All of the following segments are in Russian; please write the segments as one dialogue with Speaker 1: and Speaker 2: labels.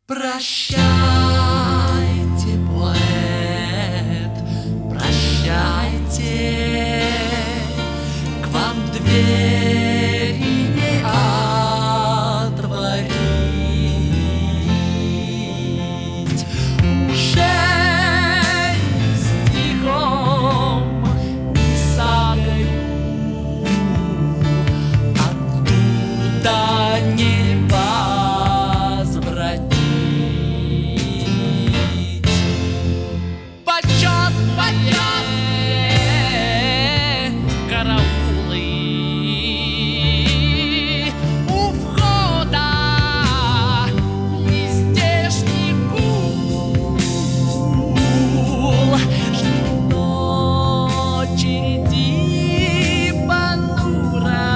Speaker 1: Прощайте, поэт, прощайте, к вам двери не отворить. Уже ни стихом не сагаю, оттуда не возвратить. Караулы у входа в нездешний гул, ждут очереди понуро.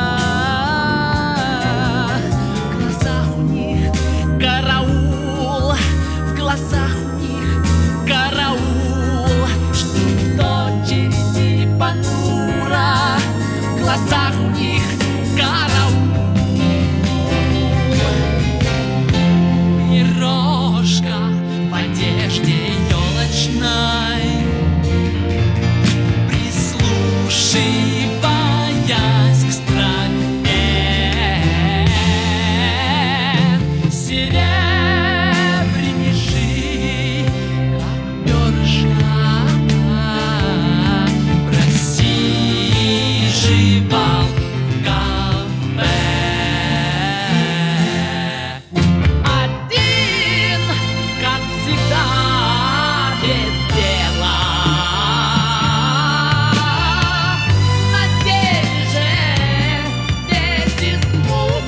Speaker 1: В глазах у них караул, в глазах у них караул, ждут очереди понуро. В глазах у них караул. Пирожка в одежде елочной, прислушиваясь к строфе, серебрянейший, как перышко, просиживал в кафе. Один, как всегда, без дела. На деле же весь испуг,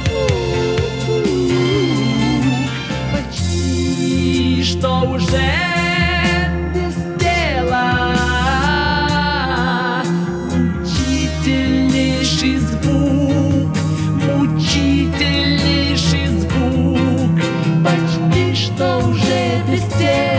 Speaker 1: почти что уже без дела. Мучительнейший звук, почти что уже без дела.